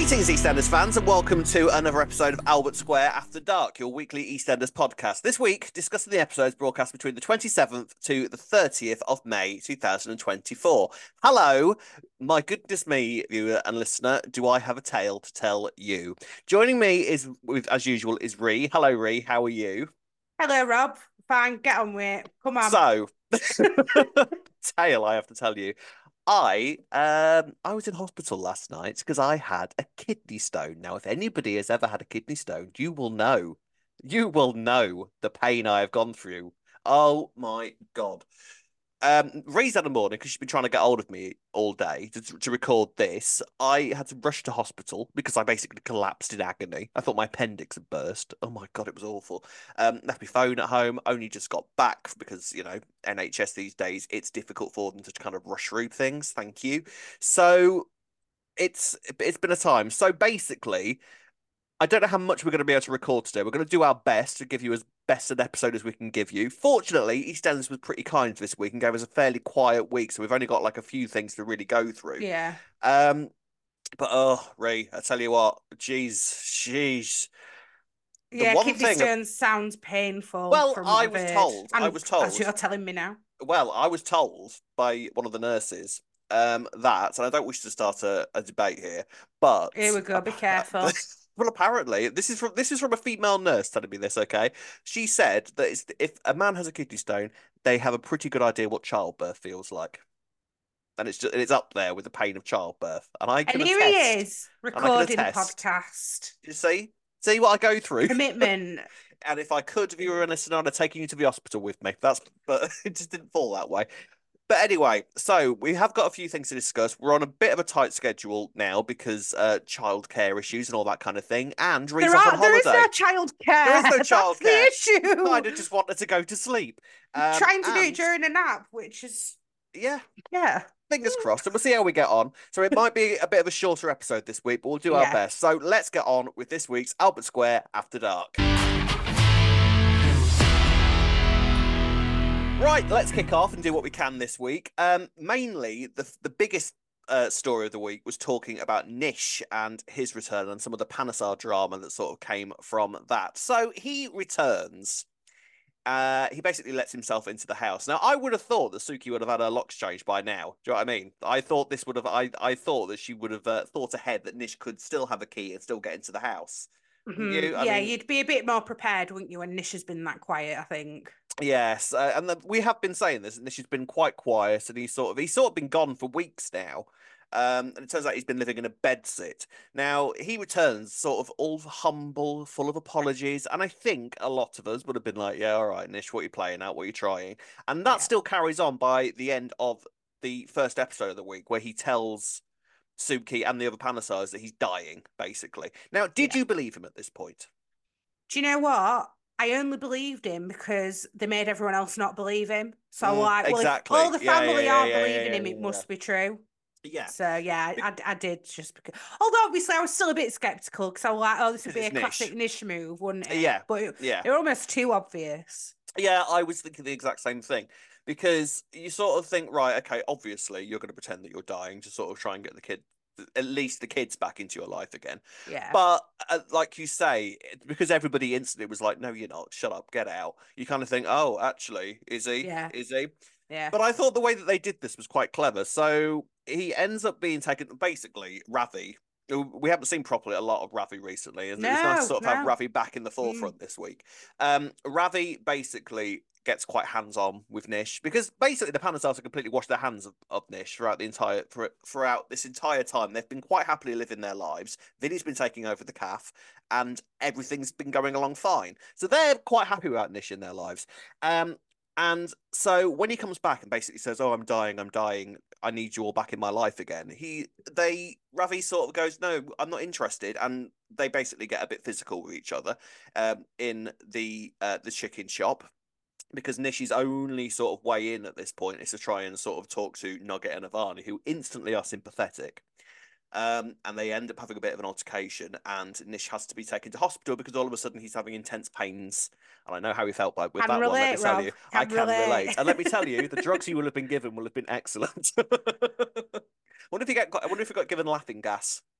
Greetings, EastEnders fans, and welcome to another episode of Albert Square After Dark, your weekly EastEnders podcast. This week, discussing the episodes broadcast between the 27th to the 30th of May 2024. Hello, my goodness me, viewer and listener, do I have a tale to tell you? Joining me is, as usual, is Ree. Hello, Ree, how are you? Hello, Rob. Fine, get on with it. Come on. So, tale I have to tell you. I was in hospital last night because I had a kidney stone. Now, if anybody has ever had a kidney stone, you will know. You will know the pain I have gone through. Oh my God. Ray's had a morning because she's been trying to get hold of me all day to record this. I had to rush to hospital because I basically collapsed in agony. I thought my appendix had burst. Oh my God, it was awful. Left my phone at home. Only just got back because, NHS these days, it's difficult for them to kind of rush through things. Thank you. So it's been a time. So basically, I don't know how much we're going to be able to record today. We're going to do our best to give you as best an episode as we can give you. Fortunately, EastEnders was pretty kind this week and gave us a fairly quiet week, so we've only got like a few things to really go through. Yeah. Um, but oh, Ray, I tell you what, jeez. The Yeah, one kidney thing, stones sounds painful well, from what I I've was heard. told, And as you're telling me now. well, I was told by one of the nurses, that, and I don't wish to start a debate here, Here but we go, be careful. well, apparently, this is from a female nurse telling me this. Okay, she said that if a man has a kidney stone, they have a pretty good idea what childbirth feels like, and it's up there with the pain of childbirth. And I And can here he attest, is, and I can recording a attest. podcast. You see what I go through. Commitment. And if I could, if you were in a scenario, taking you to the hospital with me. But it just didn't fall that way. But anyway, so we have got a few things to discuss. We're on a bit of a tight schedule now because childcare issues and all that kind of thing. And Ree's off on There is holiday. no child There care. is no That's childcare. the issue. Kind of just wanted to go to sleep. Trying to do it And during a nap, which is, yeah, yeah. fingers crossed. And we'll see how we get on. So it might be a bit of a shorter episode this week, but we'll do our Yeah. best. So let's get on with this week's Albert Square After Dark. Right, let's kick off and do what we can this week. Mainly, the biggest story of the week was talking about Nish and his return and some of the Panasar drama that sort of came from that. So he returns. He basically lets himself into the house. Now, I would have thought that Suki would have had her locks changed by now. Do you know what I mean? I thought this would have. I thought that she would have thought ahead that Nish could still have a key and still get into the house. Wouldn't you? I Yeah, mean, you'd be a bit more prepared, wouldn't you, when Nish has been that quiet, I think. yes, and we have been saying this, and Nish has been quite quiet, and he's sort of been gone for weeks now. And it turns out he's been living in a bedsit. Now he returns, sort of all humble, full of apologies, and I think a lot of us would have been like, "Yeah, all right, Nish, what are you playing at? What are you trying?" And that Yeah. still carries on by the end of the first episode of the week, where he tells Suki and the other Panasars that he's dying, basically. Now, did Yeah. you believe him at this point? Do you know what? I only believed him because they made everyone else not believe him. So, like, well, if all Exactly. the Yeah, yeah, family yeah, aren't yeah, believing yeah, him, it yeah, yeah. must be true. Yeah. So, yeah, Be- I did just because. Although, obviously, I was still a bit skeptical because I was like, oh, this would Because be it's a classic Nish. Nish move, wouldn't it? Yeah, But yeah, it was almost too obvious. yeah. I was thinking the exact same thing because you sort of think, right, okay, obviously you're going to pretend that you're dying to sort of try and get at least the kids back into your life again. Yeah. But like you say, because everybody instantly was like, no, you're not. Shut up, get out. You kind of think, oh, actually, is he? Yeah. Is he? Yeah. But I thought the way that they did this was quite clever. So he ends up being taken, basically, Ravi. We haven't seen properly a lot of Ravi recently, and it's nice to No, sort of have no. Ravi back in the Mm. forefront this week. Ravi basically gets quite hands-on with Nish because basically the Pandas have completely washed their hands of Nish throughout this entire time. They've been quite happily living their lives. Vinny's been taking over the calf, and everything's been going along fine. So they're quite happy without Nish in their lives. And so when he comes back and basically says, "Oh, I'm dying, I need you all back in my life again," Ravi sort of goes, "No, I'm not interested," and they basically get a bit physical with each other, in the chicken shop. Because Nishi's only sort of way in at this point is to try and sort of talk to Nugget and Avani, who instantly are sympathetic. And they end up having a bit of an altercation, and Nish has to be taken to hospital because all of a sudden he's having intense pains. And I know how he felt with Can that one. Let me relate, tell Rob. you, I Can can relate. relate. And let me tell you, the drugs you will have been given will have been excellent. I wonder if you got given laughing gas.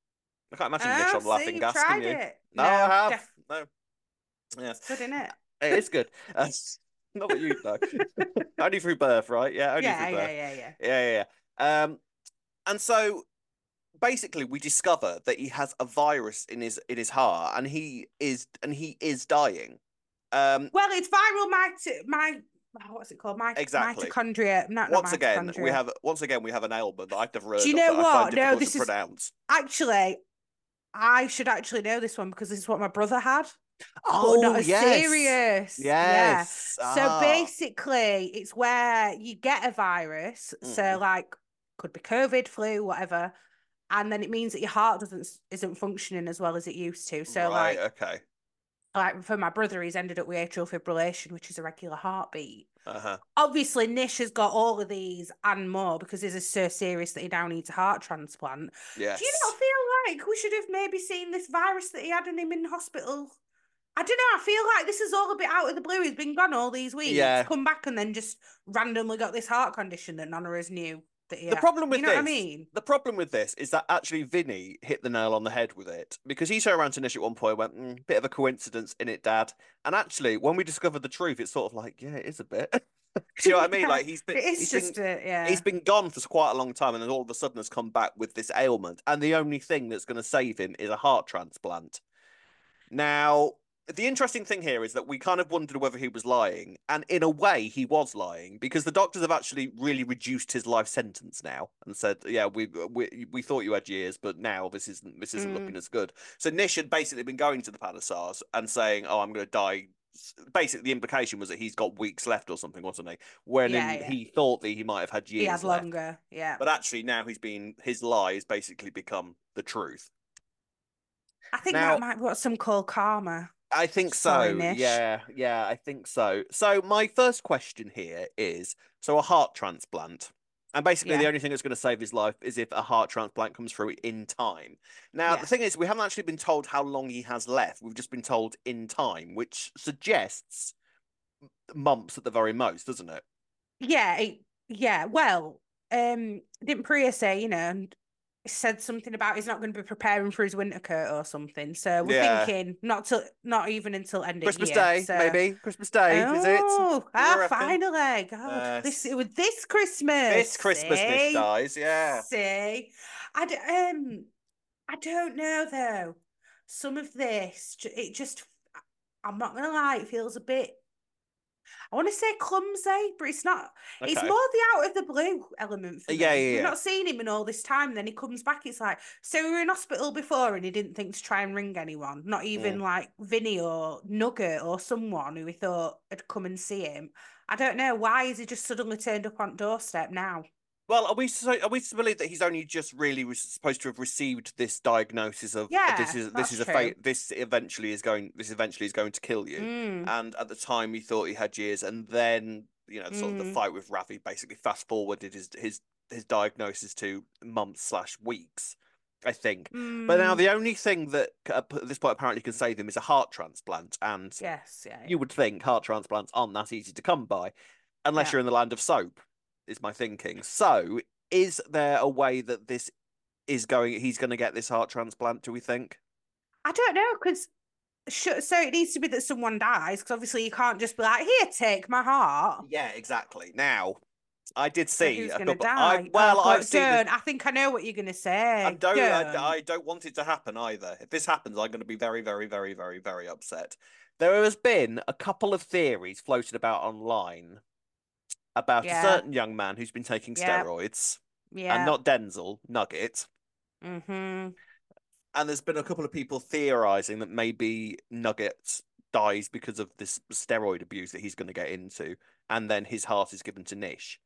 I can't imagine Nish Oh, on see, laughing you've gas, can tried you? it. No, I No, have. No. Yes. good, isn't it? It is good. Not that you know. Only through birth, right? Yeah, only through Yeah, yeah, birth. yeah, yeah. Yeah. And so basically we discover that he has a virus in his heart and he is dying. Um, Well, it's viral what's it called? exactly. Mitochondria. Not mitochondria. Once again we have an ailment that I've never Do heard you of know that I find what? No, difficult to this is pronounce. actually, I should actually know this one because this is what my brother had, but not Oh, as yes. serious. Yeah. Yes. So Ah. basically, it's where you get a virus. So Mm. like, could be COVID, flu, whatever, and then it means that your heart doesn't isn't functioning as well as it used to. So Right, okay. like for my brother, he's ended up with atrial fibrillation, which is a regular heartbeat. Uh-huh. Obviously, Nish has got all of these and more because this is so serious that he now needs a heart transplant. Do you not Yes. feel like we should have maybe seen this virus that he had in him in hospital? I don't know. I feel like this is all a bit out of the blue. He's been gone all these weeks, Yeah. come back and then just randomly got this heart condition that none of us knew that he The had. problem You with know what I this, mean? the problem with this is that actually Vinny hit the nail on the head with it because he turned around to Nish at one point and went, bit of a coincidence in it, Dad. And actually, when we discovered the truth, it's sort of like, yeah, it is a bit. Do you know what I mean? Yeah, Like it is just a he's yeah. been gone for quite a long time, and then all of a sudden has come back with this ailment, and the only thing that's going to save him is a heart transplant. Now, the interesting thing here is that we kind of wondered whether he was lying, and in a way, he was lying because the doctors have actually really reduced his life sentence now and said, "Yeah, we thought you had years, but now this isn't looking Mm, as good." So Nish had basically been going to the Palasars and saying, "Oh, I'm going to die." Basically, the implication was that he's got weeks left or something, wasn't he? yeah, When yeah. he thought that he might have had He had years left, longer. Yeah. but actually now his lie has basically become the truth. I think that Now, might be what some call karma. I think Sorry, so. Nish. Yeah, I think so. So my first question here is, so a heart transplant. And basically the Yeah, only thing that's going to save his life is if a heart transplant comes through in time. Now, the yeah. thing is, we haven't actually been told how long he has left. We've just been told in time, which suggests months at the very most, doesn't it? Yeah, yeah. Well, didn't Priya say, and said something about he's not going to be preparing for his winter coat or something. So we're Yeah. thinking not even until end of Christmas year. Day, So maybe. Christmas Day, is it? Do we reckon? finally. God, Yes. this Christmas. This Christmas Nish See? dies, yeah. See? I d I don't know though. Some of this, it just, I'm not gonna lie, it feels a bit, I want to say clumsy, but it's not. It's Okay. more the out of the blue element for Yeah, me. yeah, We've yeah. not seen him in all this time. Then he comes back. It's like, so we were in hospital before and he didn't think to try and ring anyone, not Mm. even like Vinny or Nugget or someone who he thought had come and see him. I don't know. Why is he just suddenly turned up on doorstep now? Well, are we to believe that he's only just really was supposed to have received this diagnosis of Yeah, that's this is a true. fate this eventually is going to kill you, Mm, and at the time he thought he had years, and then sort of the mm, fight with Ravi basically fast forwarded his diagnosis to months slash weeks, I think. But now mm. the only thing that at this point apparently can save him is a heart transplant, and Yes, yeah, you yeah, would think heart transplants aren't that easy to come by, unless yeah. you're in the land of soap, is my thinking. So, is there a way that he's going to get this heart transplant, do we think? I don't know because so it needs to be that someone dies because obviously you can't just be like, here, take my heart. Yeah, exactly. Now, I did So see who's a gonna couple. I die? Oh well, I've God, seen this. don't. I think I know what you're gonna say. I don't want it to happen either. If this happens, I'm going to be very, very, very, very, very upset. There has been a couple of theories floated about online about a Yeah, certain young man who's been taking yeah, steroids, and yeah. not Denzel, Nugget. Mm-hmm. And there's been a couple of people theorizing that maybe Nugget dies because of this steroid abuse that he's going to get into, and then his heart is given to Nish.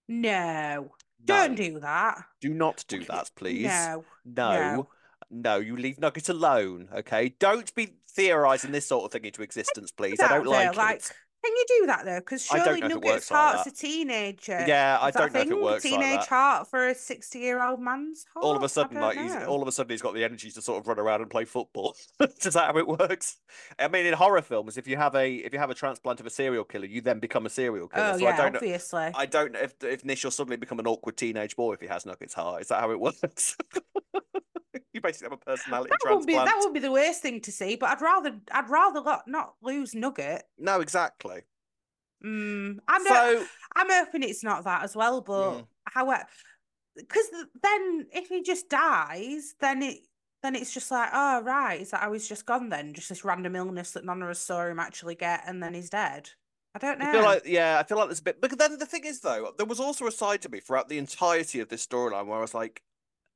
No, don't No, do that. do not do that, please. No, No, no. no, you leave Nugget alone, okay? Don't be theorizing this sort of thing into existence, please. I don't That though, like like, it. can you do that though? Because I don't surely know if it Nugget's works like heart's that. a teenager. Yeah, I Is that a don't know if it thing? A works like teenage that. heart for a 60-year-old man's All of a heart? I sudden, don't know. all of a sudden he's got the energy to sort of run around and play football. Is that how it works? I mean, in horror films, if you have a transplant of a serial killer, you then become a serial killer. Oh So yeah, obviously. I don't know if Nish will suddenly become an awkward teenage boy if he has Nugget's heart. Is that how it works? basically have a personality That transplant. would be the worst thing to see, but I'd rather not lose Nugget. No, exactly. I'm not, So, I'm hoping it's not that as well, mm, but however, because then if he just dies, then it's just like, oh right, is that how he's just gone then? Just this random illness that none of us saw him actually get, and then he's dead. I don't I feel know. like, yeah, I feel like there's a bit. But then the thing is, though, there was also a side to me throughout the entirety of this storyline where I was like,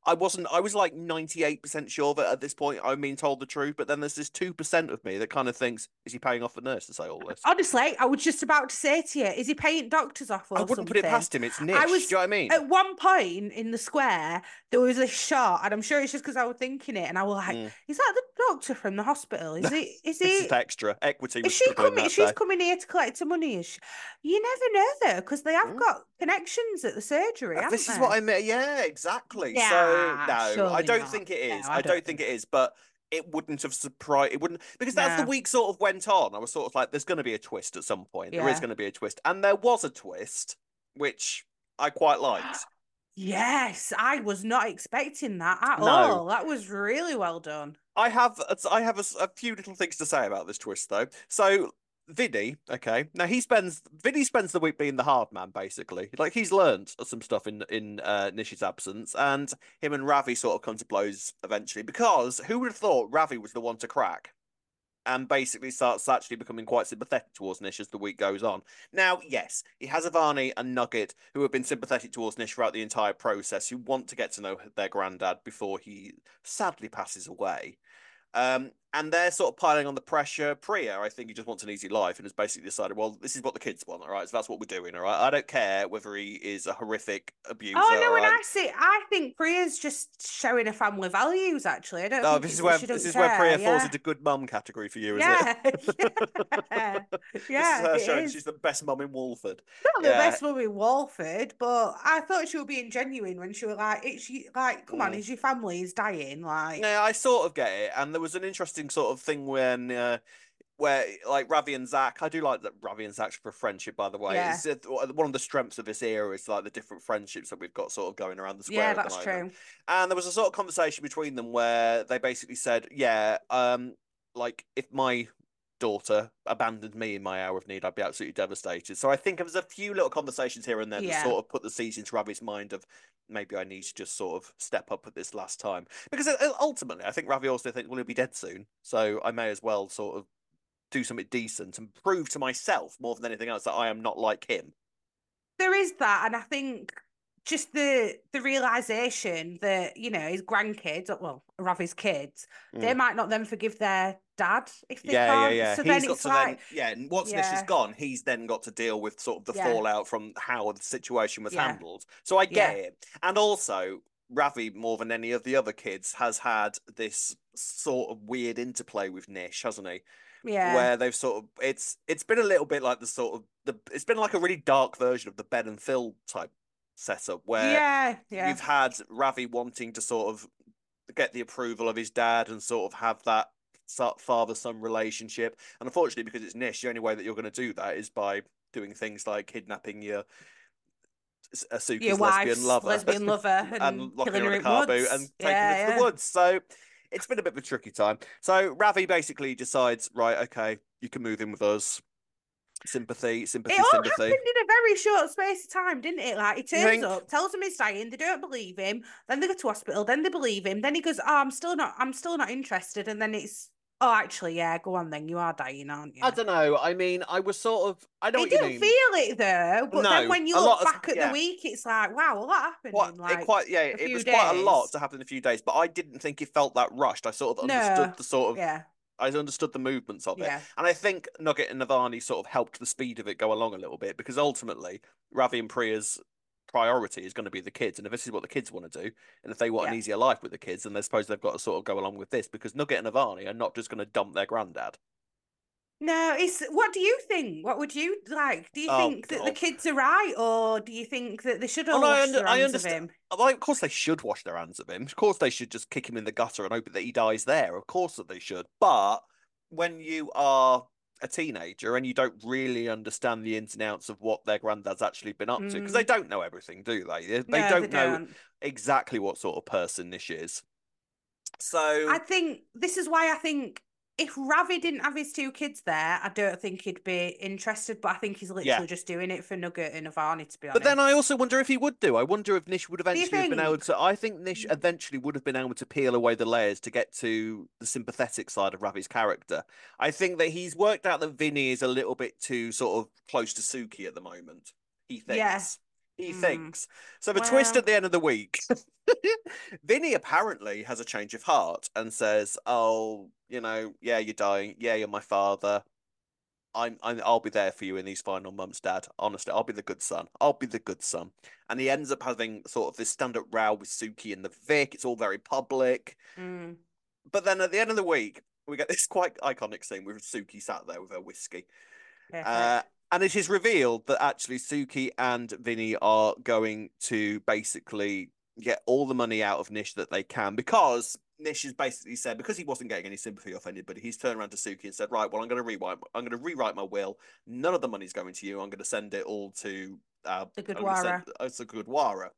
I was like 98% sure that at this point I'm being told the truth, but then there's this 2% of me that kind of thinks, is he paying off the nurse to say all this? Honestly, I was just about to say to you, is he paying doctors off I or wouldn't put it something? past him. It's I niche. Do was you know what I mean? at one point in the square, there was a shot, and I'm sure it's just because I was thinking it, and I was like, Mm. is that the doctor from the hospital? Is he, is It's just he, extra. Equity is was she struggling coming? that She's day. coming here to collect the money. You never know though, because they have Mm. got connections at the surgery, haven't This is what they? I meant. Yeah, exactly. So Yeah, no, I surely don't not. think it No, is. I I don't don't think think it so. is. But it wouldn't have surprised. It wouldn't because as the No, week sort of went on, I was sort of like, there's going to be a twist at some point. There is yeah. going to be a twist, and there was a twist, which I quite liked. Yes, I was not expecting that at No, all. That was really well done. I have a few little things to say about this twist though. So Vinny, okay, now Vinny spends the week being the hard man basically. Like he's learned some stuff in Nish's absence, and him and Ravi sort of come to blows eventually. Because who would have thought Ravi was the one to crack? And basically starts actually becoming quite sympathetic towards Nish as the week goes on. Now, yes, he has Ivani and Nugget who have been sympathetic towards Nish throughout the entire process, who want to get to know their granddad before he sadly passes away. And they're sort of piling on the pressure. Priya, I think he just wants an easy life and has basically decided, well, this is what the kids want, all right? So that's what we're doing, all right? I don't care whether he is a horrific abuser, Oh all no, and right? I think Priya's just showing her family values. Actually, I don't Oh, think it's that she this don't is where care. Priya falls Yeah, into good mum category for you, is it? yeah, yeah, This is yeah. her It showing she's is the best mum in Walford. not the Yeah. best mum in Walford, but I thought she was being genuine when she was like, "It's like, come on, Mm. is your family is dying?" Like, Yeah, I sort of get it, and there was an interesting sort of thing when where like Ravi and Zach, I do like that Ravi and Zach's for friendship, by the way. yeah, It's one of the strengths of this era is like the different friendships that we've got sort of going around the yeah, square at the that's moment. true. And there was a sort of conversation between them where they basically said, yeah, like if my daughter abandoned me in my hour of need, I'd be absolutely devastated. So I think there was a few little conversations here and there that Yeah, sort of put the seeds into Ravi's mind of maybe I need to just sort of step up at this last time. Because ultimately, I think Ravi also thinks, well, he'll be dead soon. So I may as well sort of do something decent and prove to myself more than anything else that I am not like him. there is that, and I think just the realization that his grandkids, well, Ravi's kids, they Mm. might not then forgive their dad if they Yeah, yeah, can't. yeah. So He's then got it's to then, like, yeah. Once Nish is yeah, gone, he's then got to deal with sort of the yeah, fallout from how the situation was yeah, handled. So I get yeah, it. And also, Ravi, more than any of the other kids, has had this sort of weird interplay with Nish, hasn't he? yeah, Where they've sort of it's been a little bit like the sort of the it's been like a really dark version of the Ben and Phil type setup where yeah, you've yeah, had Ravi wanting to sort of get the approval of his dad and sort of have that father son relationship. And unfortunately, because it's Nish, the only way that you're going to do that is by doing things like kidnapping your your Asuki's lesbian wife's lover lesbian lover and and locking killing her her in a in car boot woods. and taking her to the Yeah, woods. So it's been a bit of a tricky time. So Ravi basically decides, right, okay, you can move in with us. Sympathy, it sympathy, all sympathy. happened in a very short space of time, didn't it? Like he You turns think? up, tells them he's dying, they don't believe him, then they go to hospital, then they believe him, then he goes, "Oh, I'm still not interested," and then it's, "Oh, actually, yeah, go on then, you are dying, aren't I you?" don't know. I mean, I was sort of. I know He what you didn't mean. feel it though, but then No, when you a lot look of back at the yeah. week, it's like, wow, a lot happened Quite in it like quite yeah. a It few was quite a lot days. to happen in a few days, but I didn't think it felt that rushed. I sort of understood No, the sort of. yeah, I understood the movements of it, yeah, and I think Nugget and Navani sort of helped the speed of it go along a little bit because ultimately Ravi and Priya's priority is going to be the kids, and if this is what the kids want to do, and if they want an yeah. easier life with the kids, then they suppose they've got to sort of go along with this because Nugget and Navani are not just going to dump their granddad. No, it's what do you think? What would you like? Do you Oh think that the God. kids are right, or do you think that they should Oh no, all wash their I hands of understand. him? Well, of course they should wash their hands of him. Of course they should just kick him in the gutter and hope that he dies there. Of course that they should. But when you are a teenager and you don't really understand the ins and outs of what their granddad's actually been up to, because they Mm, don't know everything, do they? They no, they don't know don't. exactly what sort of person this is. So, I think this is why I think if Ravi didn't have his two kids there, I don't think he'd be interested. But I think he's yeah. literally just doing it for Nugget and Avani, to be But then I honest. also wonder if he would do. I wonder if Nish would Do you eventually have been able think? to. I think Nish eventually would have been able to peel away the layers to get to the sympathetic side of Ravi's character. I think that he's worked out that Vinny is a little bit too sort of close to Suki at the moment. He Yeah. thinks. He Mm. thinks. So the twist Well, at the end of the week, Vinny apparently has a change of heart and says, "Oh, yeah, you're dying. Yeah, you're my father. I'll be there for you in these final months, Dad. Honestly, I'll be the good son. I'll be the good son." And he ends up having sort of this stand-up row with Suki and the Vic. It's all very public. mm, But then at the end of the week, we get this quite iconic scene with Suki sat there with her whiskey. Uh, perfect. and it is revealed that actually Suki and Vinny are going to basically get all the money out of Nish that they can because Nish has basically said because he wasn't getting any sympathy off anybody, he's turned around to Suki and said, "Right, well, I'm going to rewrite my will. None of the money's going to you. I'm going to send it all to The I'm going to send Gurdwara. it's a Gurdwara."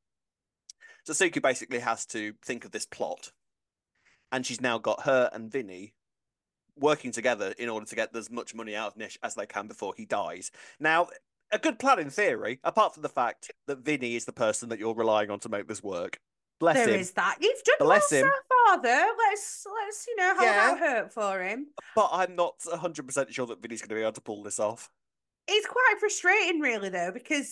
So Suki basically has to think of this plot, and she's now got her and Vinny working together in order to get as much money out of Nish as they can before he dies. Now, a good plan in theory, apart from the fact that Vinny is the person that you're relying on to make this work. Bless There him. is that. You've done well Bless so him. far, though. Let's hold Yeah, out hope for him. but I'm not 100% sure that Vinny's going to be able to pull this off. It's quite frustrating, really, though, because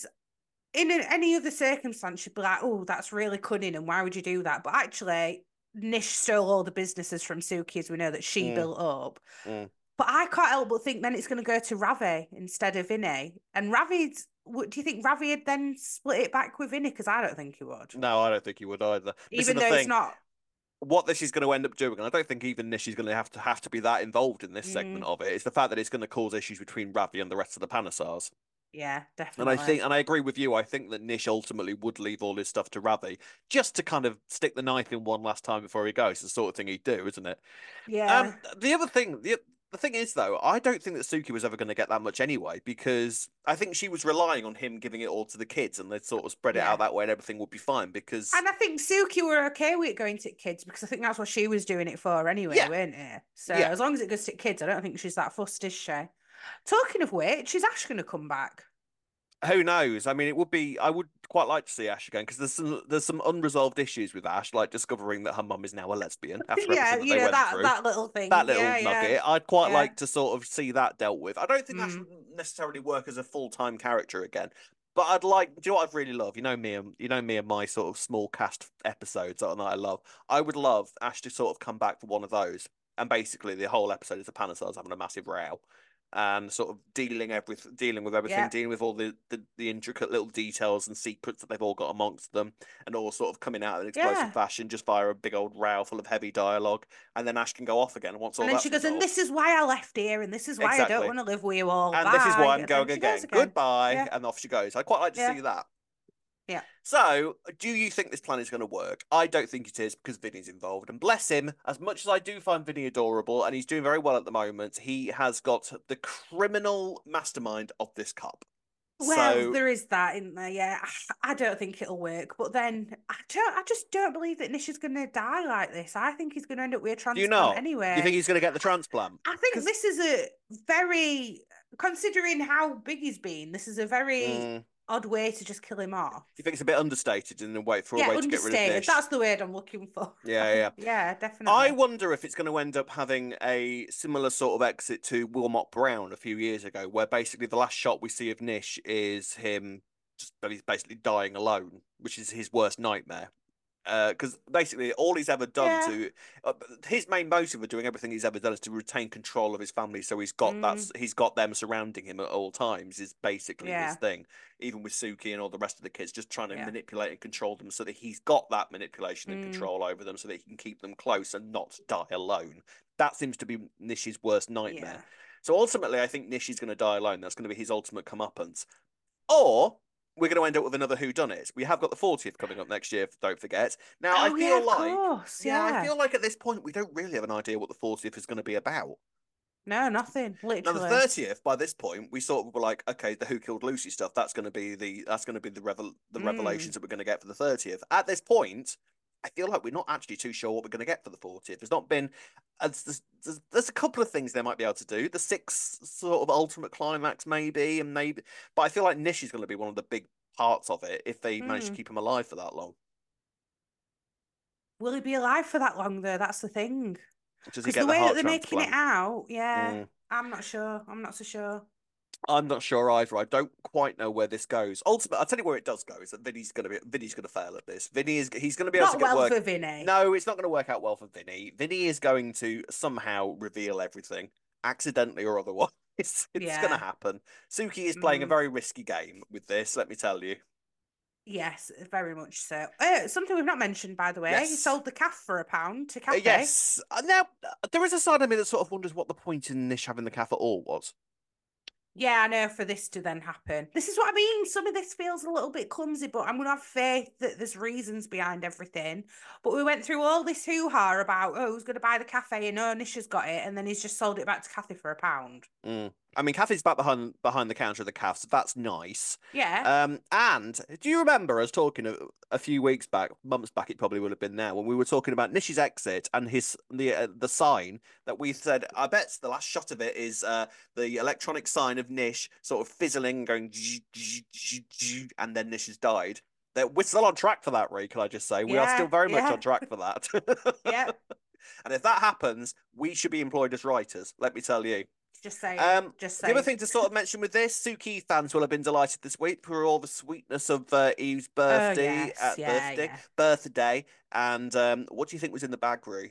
any other circumstance, you'd be like, "Oh, that's really cunning, and why would you do that?" But actually, Nish stole all the businesses from Suki, as we know that she Mm, built up. mm. But I can't help but think then it's going to go to Ravi instead of Vinny. And Ravi's, do you think Ravi would then split it back with Vinny? Because I don't think he would. No, I don't think he would either. This is Even the though it's thing. not. What this is going to end up doing, and I don't think even Nish is going to have to be that involved in this segment Mm, of it. It's the fact that it's going to cause issues between Ravi and the rest of the Panasars. yeah, And I think, definitely. and I agree with you. I think that Nish ultimately would leave all his stuff to Ravi just to kind of stick the knife in one last time before he goes. It's the sort of thing he'd do, isn't it? Yeah. The other thing, the thing is though, I don't think that Suki was ever going to get that much anyway because I think she was relying on him giving it all to the kids and they'd sort of spread it out Yeah. that way and everything would be fine. Because And I think Suki were okay with it going to kids because I think that's what she was doing it for anyway, yeah, weren't it? So yeah, as long as it goes to kids, I don't think she's that fussed, is she? Talking of which, is Ash going to come back? who knows? I mean, it would be. I would quite like to see Ash again because there's some unresolved issues with Ash, like discovering that her mum is now a lesbian after Yeah, everything that they went that through. that little That thing. little Yeah, yeah, nugget. I'd quite yeah. like to sort of see that dealt with. I don't think Ash Mm. would necessarily work as a full-time character again, but I'd like. Do you know what I'd really love? You know me and my sort of small cast episodes that I love. I would love Ash to sort of come back for one of those, and basically the whole episode is the Panasars having a massive row. And sort of dealing with everything, Yeah. dealing with all the intricate little details and secrets that they've all got amongst them, and all sort of coming out in explosive Yeah. fashion just via a big old row full of heavy dialogue and then Ash can go off again once And all then she that's goes, and resolved. this is why I left here, and this is why I don't Exactly. want to live with you all. And this is why Bye. I'm And then going she goes again. again. Goodbye. Yeah. And off she goes. I'd quite like to see Yeah. that. Yeah. So, do you think this plan is going to work? I don't think it is because Vinny's involved. And bless him, as much as I do find Vinny adorable and he's doing very well at the moment, he has got the criminal mastermind of this cup. Well, So, there is that, isn't there? Yeah. I don't think it'll work. But then I just don't believe that Nish is gonna die like this. I think he's gonna end up with a do you transplant not? You think anyway. he's going to get the transplant? I think Because this is a very, considering how big he's been, this is a very mm, odd way to just kill him off. you think it's a bit understated and wait for a Yeah, way to get rid of understated. Nish. That's the word I'm looking for. Yeah, yeah. Yeah, I definitely. wonder if it's going to end up having a similar sort of exit to Wilmot Brown a few years ago, where basically the last shot we see of Nish is him just he's basically dying alone, which is his worst nightmare. Because basically all he's ever done Yeah. to his main motive of doing everything he's ever done is to retain control of his family. So he's got them surrounding him at all times. Is basically his Yeah. thing. Even with Suki and all the rest of the kids, just trying to Yeah. manipulate and control them so that he's got that manipulation and Mm, control over them, so that he can keep them close and not die alone. That seems to be Nish's worst nightmare. yeah. So ultimately, I think Nish is going to die alone. That's going to be his ultimate comeuppance. Or we're going to end up with another whodunit. We have got the 40th coming up next year, don't forget. Now, I Oh yeah, feel of like, course. yeah, I Yeah. feel like at this point we don't really have an idea what the 40th is going to be about. No, nothing. Now, the Literally. 30th, by this point, we sort of were like, okay, the Who Killed Lucy stuff, that's going to be the Mm. revelations that we're going to get for the 30th. At this point, I feel like we're not actually too sure what we're going to get for the 40th. There's not been. There's a couple of things they might be able to do. The six sort of ultimate climax, maybe, and maybe. But I feel like Nish is going to be one of the big parts of it if they manage to Mm. keep him alive for that long. Will he be alive for that long though? That's the thing. Does he Because get the the way that heart they're making it transplant? out, yeah, Mm. I'm not sure. I'm not so sure. I'm not sure either. I don't quite know where this goes. Ultimately, I'll tell you where it does go is that Vinny's gonna fail at this. He's gonna be able to Not get well work. for Vinny. No, it's not gonna work out well for Vinny. Vinny is going to somehow reveal everything, accidentally or otherwise. It's gonna Yeah. happen. Suki is playing a Mm. very risky game with this, let me tell you. Yes, very much so. Something we've not mentioned, by the way. He Yes. sold the calf for £1 to Kathy. Yes. Now, there is a side of me that sort of wonders what the point in Nish having the calf at all was. Yeah, I know for this to then happen. This is what I mean. Some of this feels a little bit clumsy, but I'm going to have faith that there's reasons behind everything. But we went through all this hoo-ha about, oh, who's going to buy the cafe? And oh, Nisha's got it. And then he's just sold it back to Kathy for £1. Mm. I mean, Kathy's back behind the counter of the calf, so that's nice. Yeah. And do you remember us talking a few weeks back, months back? It probably would have been now when we were talking about Nish's exit and the sign that we said. I bet the last shot of it is the electronic sign of Nish sort of fizzling, going, and then Nish has died. That we're still on track for that, Ray. Can I just say we are still Yeah. very much on Yeah. track for that. Yeah. And if that happens, we should be employed as writers. Let me tell you. Just saying. Just The other saying. thing to sort of mention with this, Suki fans will have been delighted this week for all the sweetness of Eve's Oh, yes. Yeah. Yeah. birthday, and what do you think was in the bag, Rue?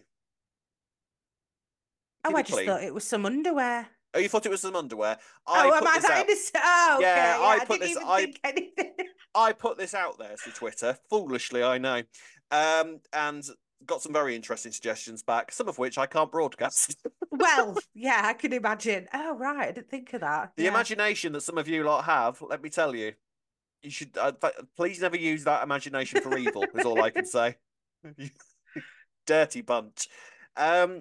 Oh, Keep I it just clean. thought it was some underwear. Oh, you thought it was some underwear? I Oh, am put I this trying out. to say? Oh, Yeah, okay. Yeah. I didn't even think anything. I put this out there to Twitter, foolishly, I know, and got some very interesting suggestions back, some of which I can't broadcast. Well, yeah, I can imagine. Oh, right. I didn't think of that. The Yeah. imagination that some of you lot have, let me tell you, you should please never use that imagination for evil. Is all I can say. Dirty bunch. Um.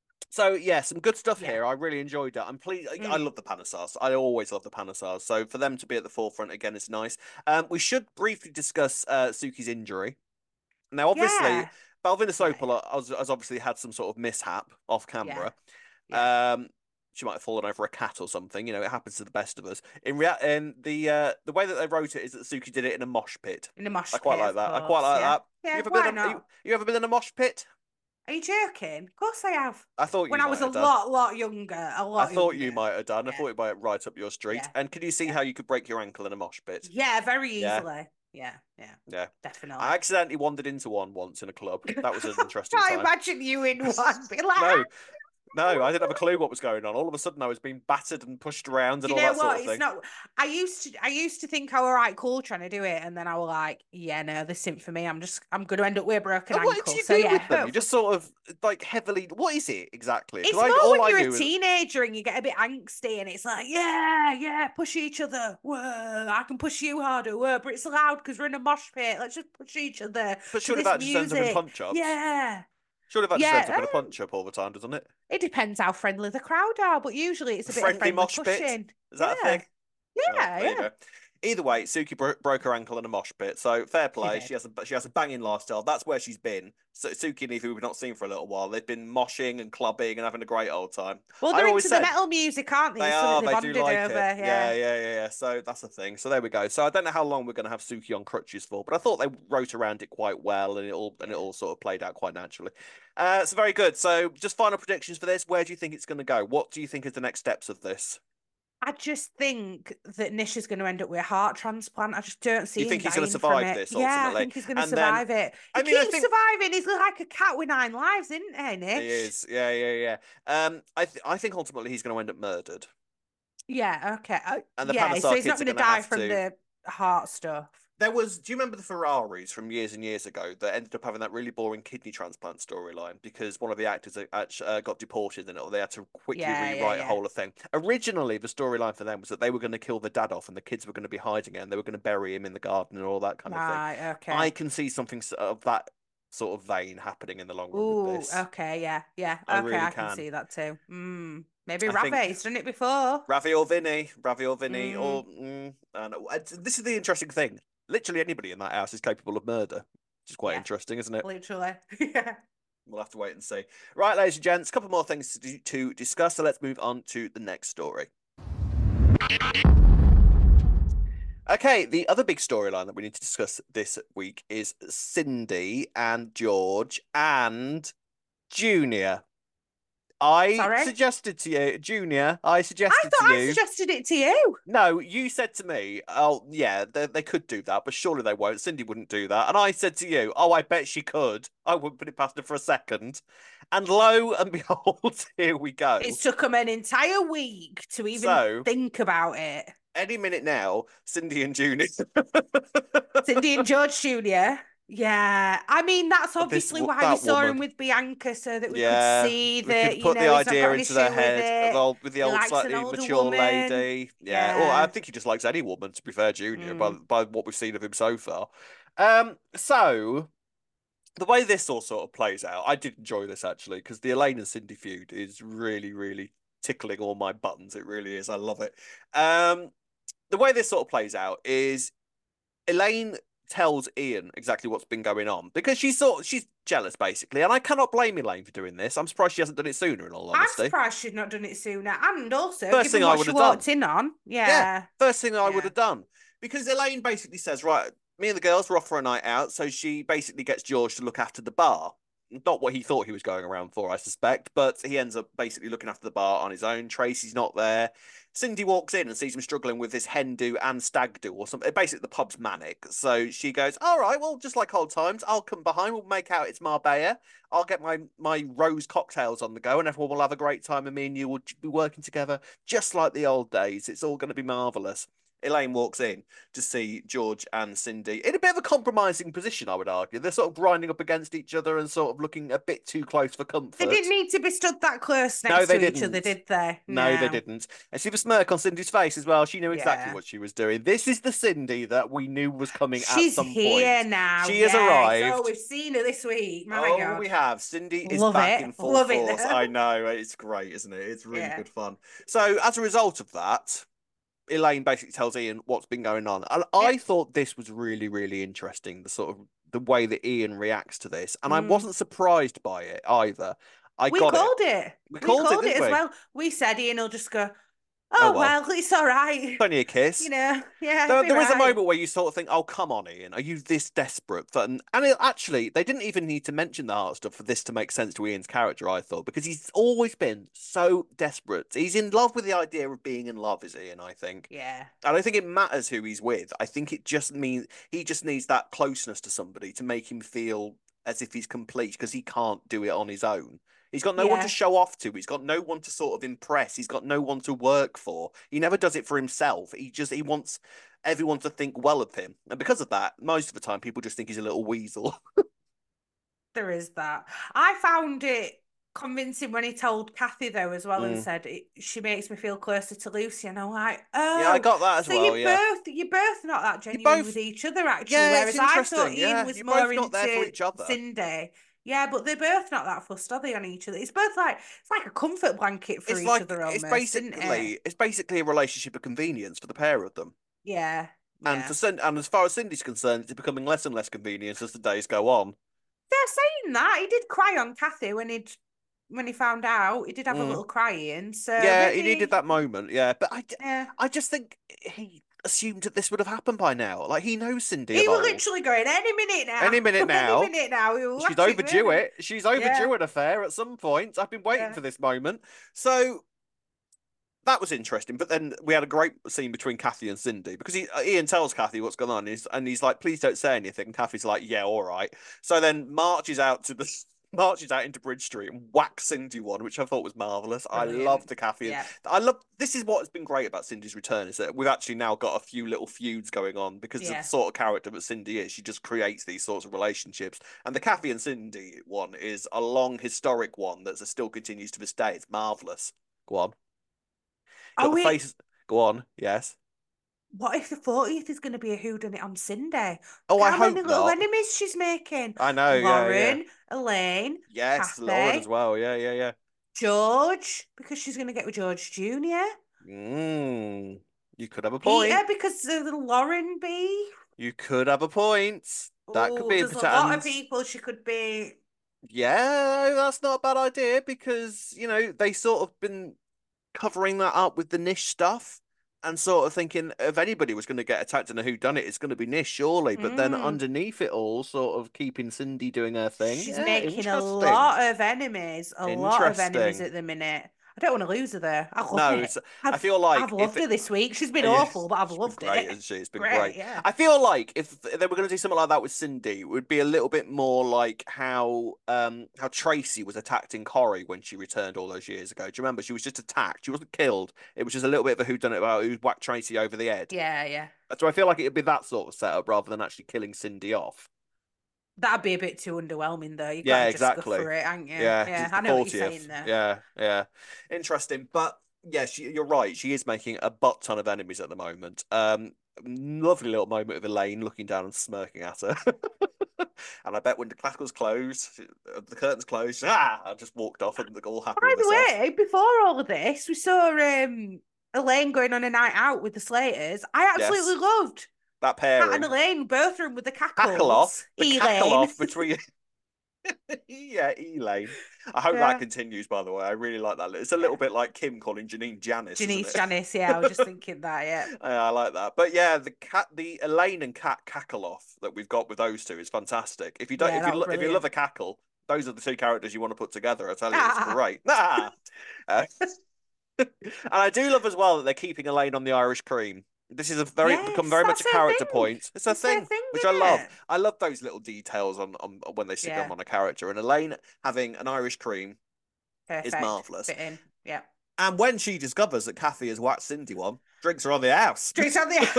So yeah, some good stuff Yeah. here. I really enjoyed it. I'm pleased. I Mm. love the Panasars. I always love the Panasars. So for them to be at the forefront again is nice. We should briefly discuss Suki's injury. Now, obviously, Yeah. Balvina Yeah. Yeah. Sopola has obviously had some sort of mishap off Yeah. camera. Yeah. Um, she might have fallen over a cat or something. You know, it happens to the best of us. In the way that they wrote it is that Suki did it in a mosh pit. In a I mosh quite pit, like of that. I quite course. like Yeah. that. You Yeah. ever been Why a, not? you ever been in a mosh pit? Are you joking? Of course I have. I thought When you I was might a have done. lot younger. A I lot thought you younger. might have done. I Yeah. thought it might right up your street. Yeah. And can you see Yeah. how you could break your ankle in a mosh pit? Yeah. Very Yeah, easily. Yeah. Yeah. yeah. I Definitely. accidentally wandered into one once in a club. That was an interesting I time. imagine you in one. Be like, No, no, I didn't have a clue what was going on. All of a sudden, I was being battered and pushed around do and you all know that sort what? of It's thing. not. I used to think I was right cool trying to do it, and then I was like, yeah, no, this isn't for me. I'm going to end up with a broken And what did ankle. you So do yeah, with them? You hopefully. just sort of like heavily. What is it exactly? Because It's I more all when I you're a knew was teenager and you get a bit angsty, and it's like, yeah, yeah, push each other. Whoa, I can push you harder. Whoa, but it's loud because we're in a mosh pit. Let's just push each other but to surely this that just ends up in music. punch ups. Yeah, Surely that just ends yeah. up in a punch up all the time, doesn't it? It depends how friendly the crowd are, but usually it's A a bit of friendly friendly mosh pit. pushing. Is that a thing? Yeah, Oh, yeah, there you yeah. go. Either way, Suki broke her ankle in a mosh pit. So fair She play. did. She has a banging lifestyle. That's where she's been. So Suki and Evie we've not seen for a little while. They've been moshing and clubbing and having a great old time. Well, I they're always into the said metal music, aren't they? they It's something are. they They do bonded like over. it. Yeah, Yeah. yeah, yeah, yeah. So that's the thing. So there we go. So I don't know how long we're going to have Suki on crutches for, but I thought they wrote around it quite well, and it Yeah. all sort of played out quite naturally. So very good. So just final predictions for this. Where do you think it's going to go? What do you think is the next steps of this? I just think that Nish is going to end up with a heart transplant. I just don't You see him think he's going to dying from survive it. this Yeah, I ultimately? think he's going to And then, survive it. He I mean, I keeps think surviving. He's like a cat with 9 lives, isn't he, he Nish? is. Yeah, yeah, yeah. I think ultimately he's going to end up murdered, Yeah, okay. and the Yeah, so Panasar he's not kids are going to going to die have from to. the heart stuff. There was. Do you remember the Ferraris from years and years ago that ended up having that really boring kidney transplant storyline because one of the actors got deported and they had to quickly Yeah, yeah, rewrite a yeah. whole thing. Originally, the storyline for them was that they were going to kill the dad off and the kids were going to be hiding it and they were going to bury him in the garden and all that kind of thing. Right, I okay. can see something of that sort of vein happening in the long run with Ooh, this. okay, yeah, yeah. I Okay, really I can can. see that too. Maybe I think Ravi's done it before. Ravi or Vinny, Mm. or I don't know. This is the interesting thing. Literally anybody in that house is capable of murder. which is quite Yeah, interesting, isn't it? literally. Yeah. We'll have to wait and see. Right, ladies and gents, a couple more things to discuss. So let's move on to the next story. Okay, the other big storyline that we need to discuss this week is Cindy and George and Junior. I Sorry. suggested to you, Junior, I I suggested thought to I you. suggested it to you. No, you said to me, oh, yeah, they could do that, but surely they won't. Cindy wouldn't do that. And I said to you, oh, I bet she could. I wouldn't put it past her for a second. And lo and behold, here we go. It took them an entire week to even So, think about it. any minute now, Cindy and Junior. Cindy and George Jr. Yeah, I mean that's obviously why we that saw him woman. with Bianca, so that we could Yeah, see we could that put the he's not idea got an into their issue with head of it. with the He old, likes an slightly older mature woman. lady. Yeah, well, I Yeah. think he just likes any woman, to be fair, Junior, Mm. by what we've seen of him so far. So the way this all sort of plays out, I did enjoy this actually because the Elaine and Cindy feud is really, really tickling all my buttons. It really is. I love it. The way this sort of plays out is Elaine tells Ian exactly what's been going on because she's jealous basically, and I cannot blame Elaine for doing this. I'm surprised she hasn't done it sooner, in all I'm honesty. surprised she'd not done it sooner. And also, First thing given I what would she have done. walked in on, Yeah, yeah. first thing I would Yeah. have done. Because Elaine basically says, right, me and the girls were off for a night out, so she basically gets George to look after the bar. Not what he thought he was going around for, I suspect, but he ends up basically looking after the bar on his own. Tracy's not there. Cindy walks in and sees him struggling with this hen do and stag do or something. Basically, the pub's manic. So she goes, all right, well, just like old times, I'll come behind. We'll make out it's Marbella. I'll get my rose cocktails on the go and everyone will have a great time and me and you will be working together just like the old days. It's all going to be marvellous. Elaine walks in to see George and Cindy in a bit of a compromising position, I would argue. They're sort of grinding up against each other and sort of looking a bit too close for They didn't comfort. need to be stood that close No, next they to each other, didn't. did they? No, they No. didn't. And see the smirk on Cindy's face as well. She knew exactly Yeah. what she was doing. This is the Cindy that we knew was coming at She's some here point. now. She has Yes. Oh, arrived. we've seen her this week. My Oh, God. we have. Cindy is Love back it. in full Love it force. though. I know. It's great, isn't it? It's really Yeah. good fun. So, as a result of that, Elaine basically tells Ian what's been going on. And Yeah. I thought this was really, really interesting, the sort of the way that Ian reacts to this. And I Mm. wasn't surprised by it either. I We got it. called it. We We called it, called it didn't as we? well. We said Ian will just go, Oh oh, well. well, it's all right. Only a You kiss. know, yeah, it'll There, be there is a right. moment where you sort of think, "Oh, come on, Ian, are you this desperate?" Actually, they didn't even need to mention the heart stuff for this to make sense to Ian's character. I thought because he's always been so desperate. He's in love with the idea of being in love, is Ian? I think. Yeah. I don't think it matters who he's with. I think it just means he just needs that closeness to somebody to make him feel as if he's complete because he can't do it on his own. He's got no one to Yeah. show off to. He's got no one to sort of impress. He's got no one to work for. He never does it for himself. He wants everyone to think well of him. And because of that, most of the time people just think he's a little weasel. There is that. I found it convincing when he told Kathy though as well and Mm. said she makes me feel closer to Lucy and I'm like, Yeah, I oh, got that as so well. Yeah. you're both not that You genuine with both each other actually. Yeah, it's Whereas I thought interesting. Ian Yeah. was You're more both not there for into each other. Cindy. Yeah, but they're both not that fussed, are they, on each other? It's both like it's like a comfort blanket for each other almost, isn't it? It's basically a relationship of convenience for the pair of them. Yeah, And yeah. and as far as Cindy's concerned, it's becoming less and less convenient as the days go on. They're saying that he did cry on Kathy when he found out. He did have a Mm. little crying, so Yeah, he needed maybe that moment. Yeah, but yeah. I just think he assumed that this would have happened by now. Like he knows Cindy of He was old. literally going any minute Any now, minute any now, minute now. We were she's watching, overdue weren't we? it. She's Yeah, overdue an affair at some point. I've been waiting yeah. for this moment. So that was interesting. But then we had a great scene between Kathy and Cindy because Ian tells Kathy what's going on, and he's like, "Please don't say anything." And Kathy's like, "Yeah, all right." So then marches out into Bridge Street and whacks Cindy one, which I thought was marvelous. I love Brilliant. the Kathy, and Yeah, I love this is what's been great about Cindy's return is that we've actually now got a few little feuds going on because of the yeah. sort of character that Cindy is. She just creates these sorts of relationships, and the Kathy and Cindy one is a long historic one that still continues to this day. It's marvelous. Go on. Got Are the we? face. Go on. Yes. What if the 40th is going to be a whodunit on Cindy? Oh, Look I how many hope little not. enemies she's making. I know. Yeah, yeah. Lauren, Elaine, Yes, Lauren as Kathy, well. Yeah, yeah, yeah. George, because she's going to get with George Jr. Mm, you could have a Peter, point. because of the Lauren B. You could have a point. That could Oh, be a there's a lot of and people she could be. yeah, that's not a bad idea because, they sort of been covering that up with the Nish stuff and sort of thinking if anybody was going to get attacked in a whodunit, it's going to be Nish, surely. But then Mm. underneath it all, sort of keeping Cindy doing her thing. She's Yeah, making interesting. a lot of enemies Interesting. at the minute. I don't want to lose her though. I love No, it. it's, I I've feel I've like if loved her this week. She's been yeah, awful, but I've it's been loved great, it. isn't she? It's been Great, great. yeah. I feel like if they were going to do something like that with Cindy, it would be a little bit more like how Tracy was attacked in Corrie when she returned all those years ago. Do you remember? She was just attacked. She wasn't killed. It was just a little bit of a whodunit about who whacked Tracy over the head. Yeah, yeah. So I feel like it'd be that sort of setup rather than actually killing Cindy off. That'd be a bit too underwhelming though. You Yeah, gotta just go exactly. for it, ain't you? Yeah, 'cause Yeah, it's I the know what you're saying 40th. there. Yeah, yeah. Interesting. But yeah, you're right. She is making a butt ton of enemies at the moment. Lovely little moment of Elaine looking down and smirking at her. And I bet when the classicals closed, the curtains closed, I just walked off and all happy By with the herself. way, before all of this, we saw Elaine going on a night out with the Slaters. I absolutely Yes, loved that Kat and pairing. Elaine, both of them with the Cackle cackles. off, the cackle Elaine. off between yeah, Elaine. I hope that Yeah. continues, by the way. I really like that. It's a little Yeah. bit like Kim calling Janine Janice, isn't Janice, it? Janice, yeah, I was just thinking that, yeah. I like that. But yeah, the Elaine and Cat cackle off that we've got with those two is fantastic. If you don't, Yeah, that was if you love brilliant. a cackle, those are the two characters you want to put together. I tell you, it's Ah, great. Uh, and I do love as well that they're keeping Elaine on the Irish cream. This is a very become yes, very much that's a her character thing. point. It's a It's her thing, thing, which I isn't love. it? I love those little details on when they stick them Yeah, on a character. And Elaine having an Irish cream is perfect. marvelous. Fit in. Yeah. And when she discovers that Kathy has whacked Cindy one, drinks are on the house. Drinks on the.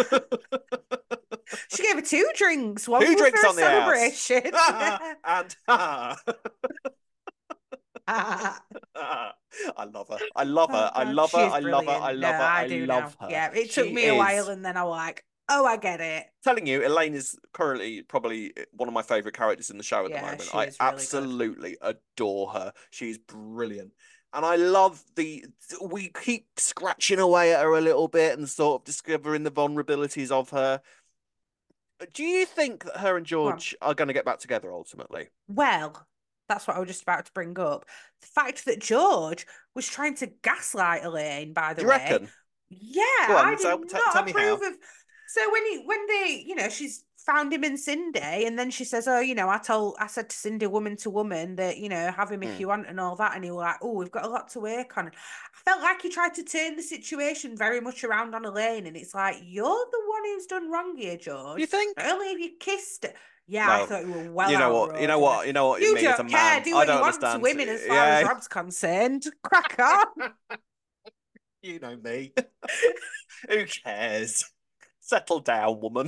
She gave her two drinks. One Who was drinks for a on the house? celebration. And Ah, I love her. I love oh her. I God, love her. she is I love her. I brilliant. No, love her. I I do now. love her. Yeah, it took She me a while, is. and then I was like, oh, I get it. Telling you, Elaine is currently probably one of my favorite characters in the show at the Yeah, moment. she I is really good. absolutely adore her. She's brilliant. And I love we keep scratching away at her a little bit and sort of discovering the vulnerabilities of her. Do you think that her and Go on. George are going to get back together ultimately? Well, that's what I was just about to bring up. The fact that George was trying to gaslight Elaine, by Do the you way. reckon? Yeah, Go I on, did tell not me approve how. of. So when they, she's found him in Cindy, and then she says, "Oh, I said to Cindy, woman to woman, that have him if Hmm. you want and all that," and he was like, "Oh, we've got a lot to work on." I felt like he tried to turn the situation very much around on Elaine, and it's like you're the one who's done wrong here, You George. Not think? only have you kissed her. Yeah, I Well, thought you were well you know what? You outroad know here. what? You know what You me as a don't care. man. Do I what you don't want to understand. women as far as Yeah, Rob's concerned. Crack on. you know me. Who cares? Settle down, woman.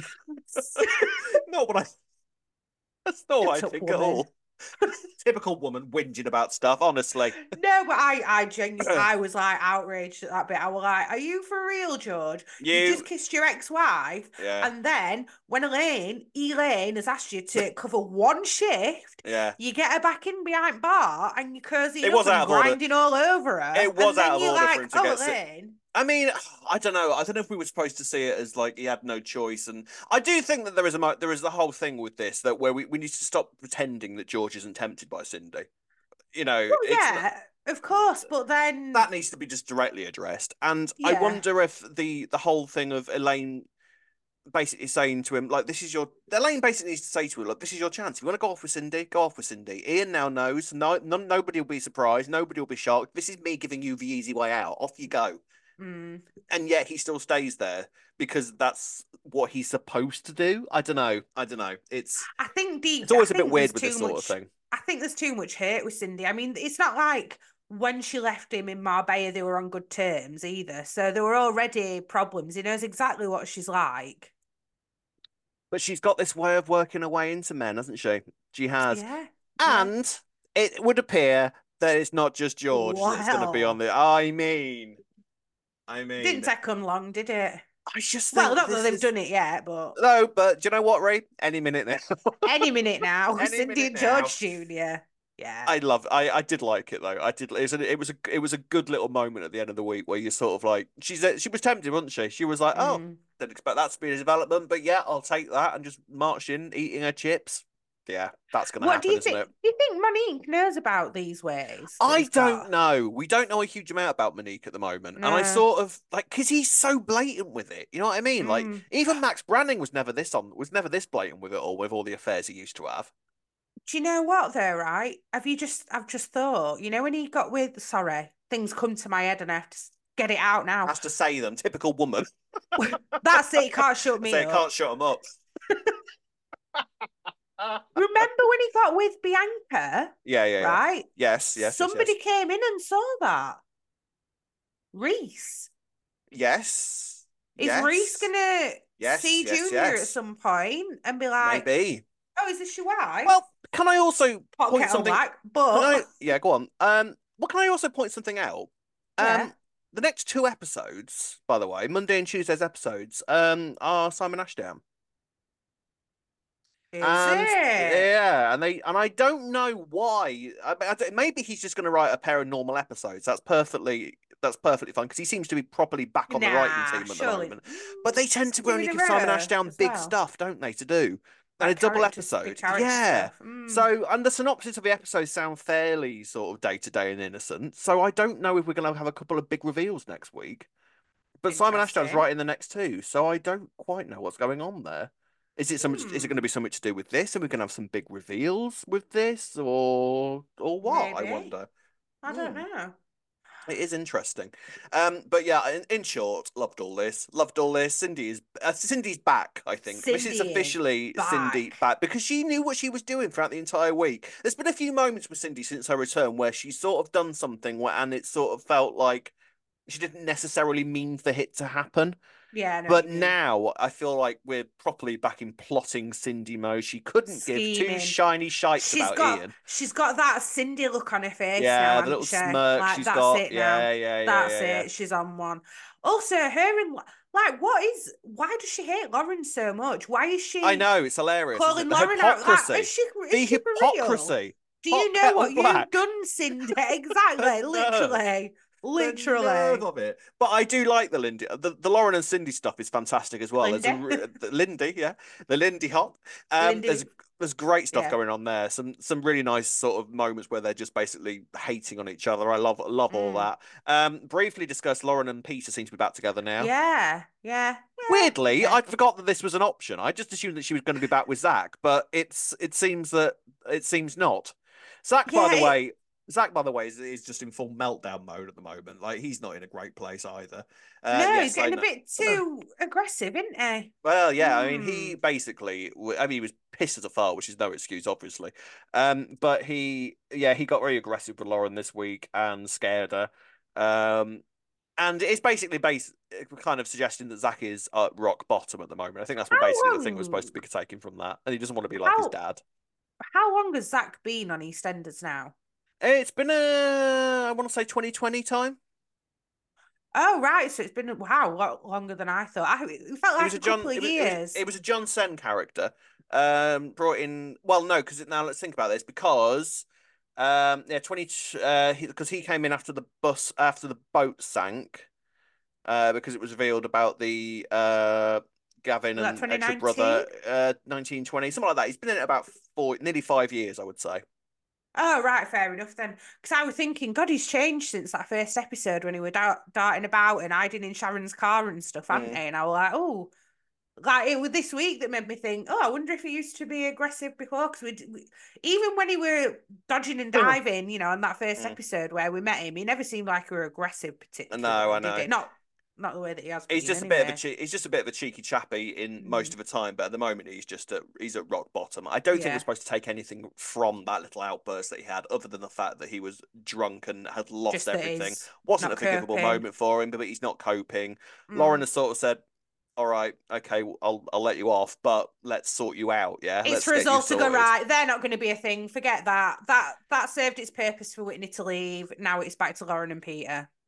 Not what I. That's not what I Shut up, think at woman. all. Typical woman whinging about stuff. Honestly. No, but I genuinely, I was like outraged at that bit. I was like, "Are you for real, George? You've just You. kissed your ex-wife, Yeah. and then when Elaine has asked you to cover one shift, Yeah. you get her back in behind bar and you're It cozying up was and out of order. grinding all over her, It was and out then of you're order for him like, to oh, get. Elaine, I mean, I don't know. I don't know if we were supposed to see it as like he had no choice, and I do think that there is the whole thing with this that where we need to stop pretending that George isn't tempted by Cindy. well, It's yeah, of course, but then, that needs to be just directly addressed. And I yeah, wonder if the whole thing of Elaine basically saying to him like, "This is your." Elaine basically needs to say to him, "Look, this is your chance. If you want to go off with Cindy, go off with Cindy." Ian now knows. Nobody will be surprised. Nobody will be shocked. This is me giving you the easy way out. Off you go. mm, And yet he still stays there because that's what he's supposed to do. I don't know. I don't know. It's I always a bit think weird there's with this too sort of much. thing. I think there's too much hate with Cindy. I mean, it's not like when she left him in Marbella, they were on good terms either. So there were already problems. He knows exactly what she's like. But she's got this way of working her way into men, hasn't she? She has. Yeah, yeah. And it would appear that it's not just George that's going to be on Well, the. I didn't mean, take them long, did it? I just Well, think not that this they've is. done it yet, but No, but do you know what, Ray? Any minute now. any minute now, Any Cindy minute and now. George Jr. Yeah. I did like it though. I did. It was a good little moment at the end of the week where you sort of like she was tempted, wasn't she? She was like, oh, Mm. Didn't expect that to be a development, but yeah, I'll take that and just march in, eating her chips. Yeah, that's going to What do happen, you isn't think? it? Do you think Monique knows about these ways that I he's don't got? know. We don't know a huge amount about Monique at the moment. And I No. sort of like, because he's so blatant with it. You know what I mean? Like, Mm. even Max Branning was never this blatant with all the affairs he used to have. Do you know what though, right? I've just thought, you know, when he got with, sorry, things come to my head and I have to get it out now. Has to say them. Typical woman. That's it, you can't shut I me say I up. can't shut him up. Remember when he got with Bianca, Yeah, yeah, yeah. right? Yes, yes, yes, yes. Somebody came in and saw that. Reese. Yes. Is Reese Yes. gonna Yes, see yes, Junior at yes. some point and be like, Maybe. "Oh, is this your wife?" Well, can I also Pot point kettle something? black, Can I? but Yeah, go on. Well, can I also point something out? yeah, The next two episodes, by the way, Monday and Tuesday's episodes, are Simon Ashdown. is And it? yeah, and I don't know why. Maybe he's just going to write a pair of normal episodes. That's perfectly fine because he seems to be properly back on the writing Nah, team at the surely moment. But they tend to two only in a give Simon row Ashdown as big well, stuff, don't they, to do? And a like double characters, big episode. character Yeah. stuff. So, and the synopsis of the episodes sound fairly sort of day to day and innocent. So I don't know if we're going to have a couple of big reveals next week. But Simon Ashdown's Interesting. writing the next two, so I don't quite know what's going on there. Is it going to Hmm, be something to do with this, and we're going to have some big reveals with this, or what? I maybe. wonder. I don't Hmm. know. It is interesting. But yeah, in short, loved all this. Loved all this. Cindy's back, I think. This is Cindy is officially Cindy back. back because she knew what she was doing throughout the entire week. There's been a few moments with Cindy since her return where she's sort of done something and it sort of felt like she didn't necessarily mean for it to happen. Yeah, I know what But you mean. now I feel like we're properly back in plotting Cindy mode. She couldn't give two Scheming. shiny shites about Ian. She's got that Cindy look on her face now, Yeah, the hasn't little she? smirk Like she's that's got. it now. Yeah, yeah, yeah, That's yeah, yeah. it. She's on one. Also, her and like, what is? Why does she hate Lauren so much? Why is I she know, it's hilarious, isn't it? calling The Lauren out? Like, hypocrisy. is The she for real? hypocrisy. Do you Hot know kettle what you've black. done, Cindy? Exactly. The nerve. Literally. The nerve Literally. of it. But I do like the Lindy. The Lauren and Cindy stuff is fantastic as well. Linda. The Lindy, yeah, the Lindy Hop. Lindy. There's great stuff Yeah. going on there. Some really nice sort of moments where they're just basically hating on each other. I love all Mm. that. Briefly discussed Lauren and Peter seem to be back together now. Yeah. Yeah. Yeah. Weirdly, Okay. I'd forgot that this was an option. I just assumed that she was going to be back with Zach, but it seems not. Zach, by Yeah. the way, Zach, by the way, is just in full meltdown mode at the moment. Like he's not in a great place either. No, he's Yes, I getting a know. bit too aggressive, isn't he? Well, yeah, I mean, Hmm. he basically, I mean, he was pissed as a fart, which is no excuse, obviously. But he got very aggressive with Lauren this week and scared her. Um, and it's basically kind of suggesting that Zach is at rock bottom at the moment. I think that's what How basically the thing was supposed long? to be taken from that, and he doesn't want to be like his How dad. how long has Zach been on EastEnders now? It's been I want to say 2020 time. Oh right, so it's been wow, a lot longer than I thought. It felt It like was a a couple John. of years. It was a John Sen character. Brought in. Well, no, because now let's think about this. Because yeah, 20. Because he came in after the boat sank. Because it was revealed about the Gavin Was that and extra brother 2019? 1920 something like that. He's been in it about nearly 5 years, I would say. Oh right, fair enough then. Because I was thinking, God, he's changed since that first episode when he was darting about and hiding in Sharon's car and stuff, hadn't Mm, he? And I was like, oh, like it was this week that made me think, oh, I wonder if he used to be aggressive before. Because even when he were dodging and diving, you know, on that first mm. episode where we met him, he never seemed like he were aggressive No, particularly, I did know. it? Not the way that he has He's been just a bit of anyway. he's just a bit of a cheeky chappy in most Mm, of the time, but at the moment he's at rock bottom. I don't think we're yeah, supposed to take anything from that little outburst that he had, other than the fact that he was drunk and had lost just that everything. he's Wasn't not a forgivable coping. moment for him, but he's not coping. Lauren Mm. has sort of said, "All right, okay, I'll let you off, but let's sort you out. Yeah, It's let's for us get you all to go sorted." right. They're not going to be a thing. Forget that. That served its purpose for Whitney to leave. Now it's back to Lauren and Peter.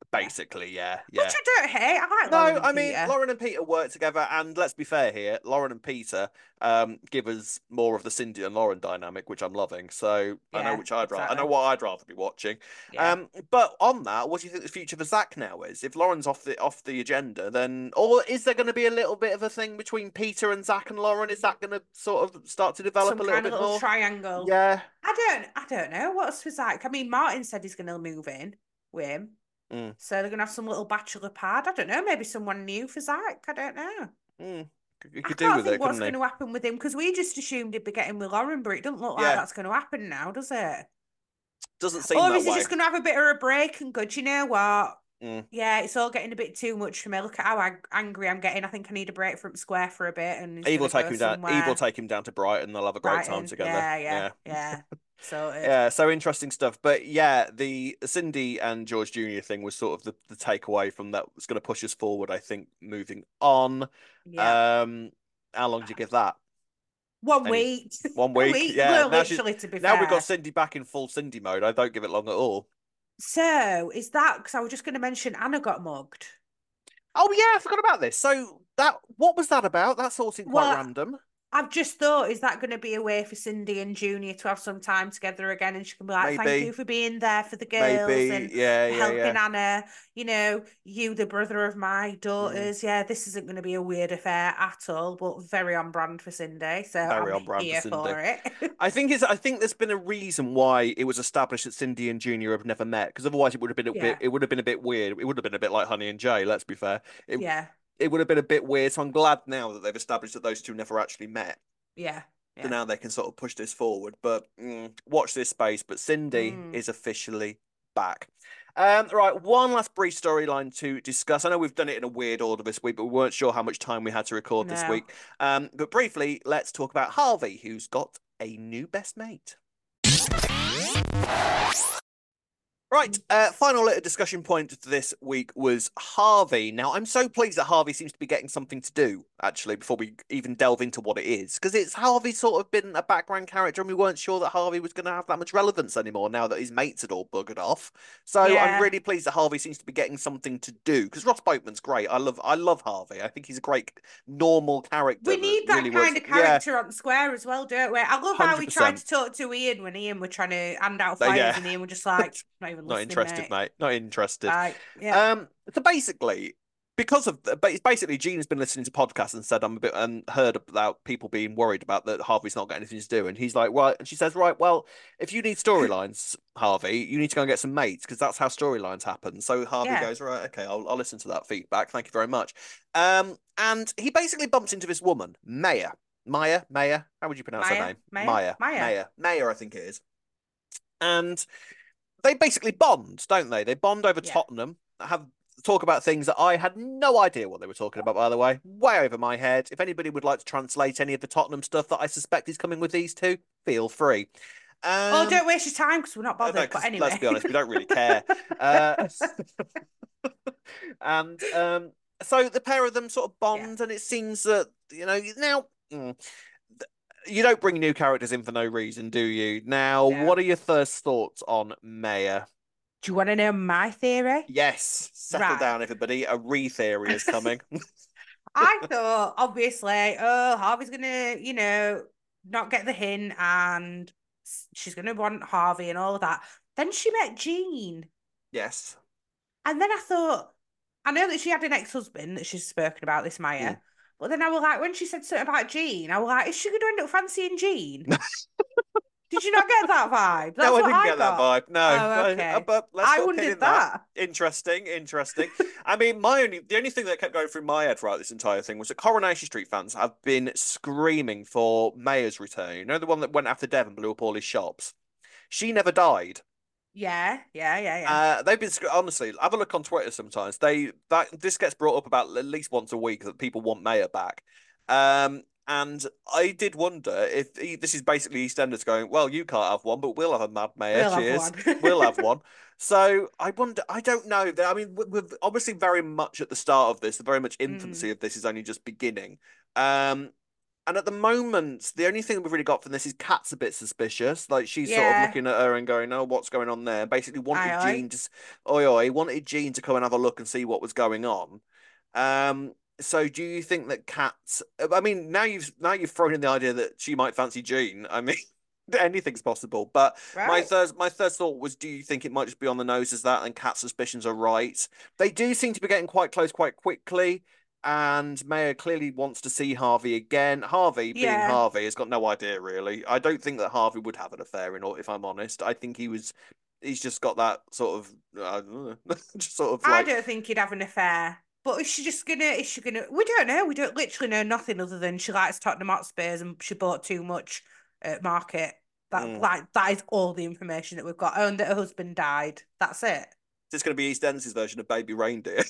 Yeah. Basically, yeah, Which yeah. I don't hate. I like No, Lauren and I mean Peter. Lauren and Peter work together, and let's be fair here, Lauren and Peter give us more of the Cindy and Lauren dynamic, which I'm loving. So I know Yeah, which I'd rather. I know exactly. what I'd rather be watching. Yeah. But on that, what do you think the future for Zach now is? If Lauren's off the agenda, then or is there going to be a little bit of a thing between Peter and Zach and Lauren? Is that going to sort of start to develop Some a little kind of bit little more? triangle. Yeah. I don't know. What's for Zach? I mean, Martin said he's gonna move in with him. Mm, So they're gonna have some little bachelor pad. I don't know, maybe someone new for Zach. I don't know. mm. He I could do can't with think it, what's couldn't he? going to happen with him because we just assumed he'd be getting with Lauren, but it doesn't look like Yeah. that's going to happen now, does it? Doesn't seem Or that is he way. just going to have a bit of a break and go, do you know what? Mm. Yeah, it's all getting a bit too much for me. Look at how angry I'm getting. I think I need a break from Square for a bit, and he's Eve going will to take go him down. Eve will somewhere. take him down to Brighton. They'll have a great time Brighton. together. Yeah, yeah, Yeah. yeah. Sorted. Yeah, so interesting stuff. But yeah, the Cindy and George Jr. thing was sort of the takeaway from that was going to push us forward, I think, moving on. Yeah. Um, how long do you give that? One Any week. one A week? week. Yeah. Well, literally, to be Now we've got fair. Cindy back in full Cindy mode. I don't give it long at all. So, is that because I was just going to mention Anna got mugged? Oh yeah, I forgot about this. So that what was that about? That all seemed quite Well, random. I've just thought, is that going to be a way for Cindy and Junior to have some time together again? And she can be like, thank you Maybe, for being there for the girls maybe. and Yeah, for yeah, helping yeah. Anna. You know, you, the brother of my Mm, daughters. Yeah, this isn't going to be a weird affair at all, but very on brand for Cindy. So very I'm on brand for here Cindy. for it. I think there's been a reason why it was established that Cindy and Junior have never met, because otherwise Yeah, it would have been a bit weird. It would have been a bit like Honey and Jay, let's be fair. It yeah, it would have been a bit weird. So I'm glad now that they've established that those two never actually met. yeah, So yeah. now they can sort of push this forward. But watch this space. But Cindy Mm, is officially back. Right, one last brief storyline to discuss. I know we've done it in a weird order this week, but we weren't sure how much time we had to record this no. week. But briefly, let's talk about Harvey, who's got a new best mate. Right, final little discussion point this week was Harvey. Now, I'm so pleased that Harvey seems to be getting something to do, actually, before we even delve into what it is. Because it's Harvey sort of been a background character, and we weren't sure that Harvey was going to have that much relevance anymore now that his mates had all buggered off. So I'm Yeah. really pleased that Harvey seems to be getting something to do. Because Ross Boatman's great. I love Harvey. I think he's a great normal character We that need that really works. kind of Yeah, character on Square as well, don't we? I love how he tried 100%. to talk to Ian when Ian were trying to hand out Yeah. flyers and Ian were just like, not even Not listening, interested, mate. mate. Not interested. Like, yeah, So basically, because of but it's basically Gene's been listening to podcasts and said I'm a bit and heard about people being worried about that Harvey's not got anything to do, and he's like, right, and she says, right, well, if you need storylines, Harvey, you need to go and get some mates because that's how storylines happen. So Harvey yeah, goes, right, okay, I'll listen to that feedback. Thank you very much. And he basically bumps into this woman, Maya. How would you pronounce her Maya, name? Maya, Maya. Maya, I think it is. And they basically bond, don't they? They bond over Yeah. Tottenham, have talk about things that I had no idea what they were talking about, by the way. Way over my head. If anybody would like to translate any of the Tottenham stuff that I suspect is coming with these two, feel free. Oh, Um, don't waste your time because we're not no, bothered. But because let's anyway. be honest, we don't really care. Uh, and so the pair of them sort of Yeah. bond, and it seems that now. You don't bring new characters in for no reason, do you? Now, No. what are your first thoughts on Maya? Do you want to know my theory? Yes, settle Right. down, everybody. A re-theory is coming. I thought, obviously, oh, Harvey's gonna, not get the hint and she's gonna want Harvey and all of that. Then she met Jean. Yes. And then I thought, I know that she had an ex-husband that she's spoken about, this Maya. Mm. But then I was like, when she said something about Jean, I was like, is she going to end up fancying Jean? Did you not get that vibe? No, That's I what didn't I get that got. vibe. No, Oh, okay. but let's I put a pin wondered in that. that. Interesting, interesting. I mean, the only thing that kept going through my head throughout this entire thing was that Coronation Street fans have been screaming for Mayor's return. You know, the one that went after Devon blew up all his shops. She never died. Yeah, yeah, yeah, yeah. They've been honestly. Have a look on Twitter sometimes. This gets brought up about at least once a week that people want Mayor back. And I did wonder if this is basically EastEnders going, well, you can't have one, but we'll have a mad Mayor. We'll have Cheers, one. we'll have one. So I wonder. I don't know. I mean, we're obviously very much at the start of this. The very much Mm, infancy of this is only just beginning. Um, And at the moment, the only thing we've really got from this is Kat's a bit suspicious. Like she's sort of Yeah. looking at her and going, "Oh, what's going on there?" Basically, Aye, wanted aye. Jean to, oi, oi, wanted Jean to come and have a look and see what was going on. So do you think that Kat? I mean, now you've thrown in the idea that she might fancy Jean. I mean, anything's possible. But Right. my third thought was, do you think it might just be on the nose as that, and Kat's suspicions are right? They do seem to be getting quite close quite quickly. And Maya clearly wants to see Harvey again. Harvey, being Yeah. Harvey, has got no idea really. I don't think that Harvey would have an affair, in if I'm honest. I think he's just got that sort of, just sort of I like, don't think he'd have an affair. But is she gonna, we don't know. We don't literally know nothing other than she likes Tottenham Hotspurs and she bought too much at market. That, mm. like, that is all the information that we've got. Oh, and that her husband died. That's it. It's going to be EastEnders' version of Baby Reindeer.